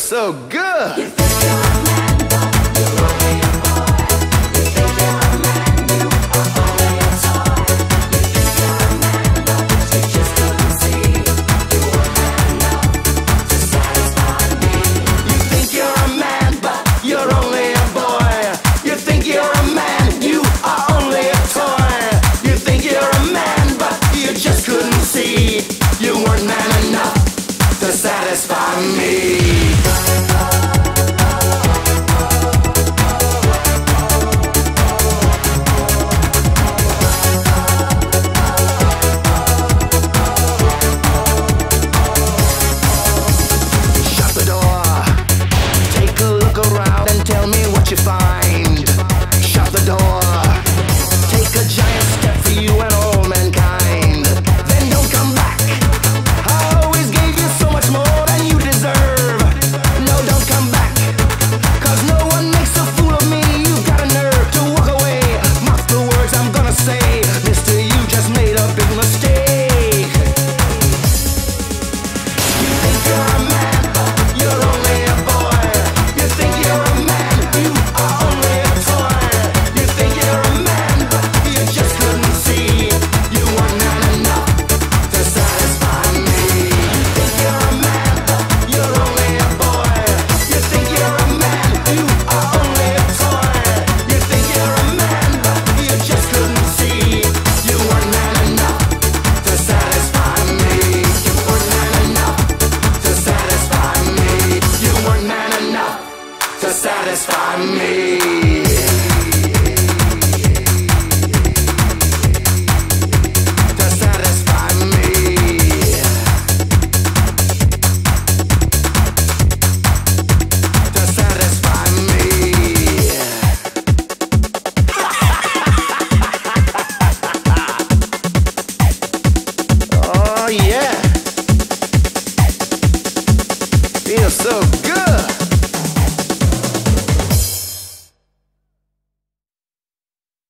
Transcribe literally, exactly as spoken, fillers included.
so good. You weren't man enough to satisfy me. Shut the door, take a look around and tell me what you find. Shut the door, take a giant step for you and all mankind. Then don't come back. I always gave you so much more than you deserve. No, don't come back, cause no one makes a fool of me. You've got a nerve to walk away. Mark the words I'm gonna say, mister, you just made a big mistake. You think you're a man, you're only a boy. You think you're a man, you are only a toy. You think you're a man, but you just couldn't see. You weren't man enough to satisfy me. You think you're a man, but you're only a boy. You think you're a man, you are only a toy. You think you're a man, but you just couldn't see. You weren't man enough to satisfy me. You weren't man enough to satisfy me. You weren't man enough to satisfy me.